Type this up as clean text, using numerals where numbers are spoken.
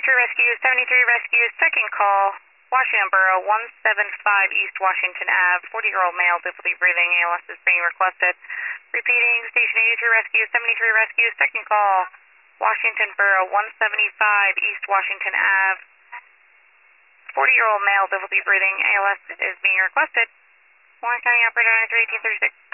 Rescue, 73 Rescue, second call, Washington Borough, 175 East Washington Ave, 40-year-old male, difficulty breathing, ALS is being requested. Repeating, Station 83 Rescue, 73 Rescue, second call, Washington Borough, 175 East Washington Ave, 40-year-old male, difficulty breathing, ALS is being requested. Warren County Operator 93, 1836.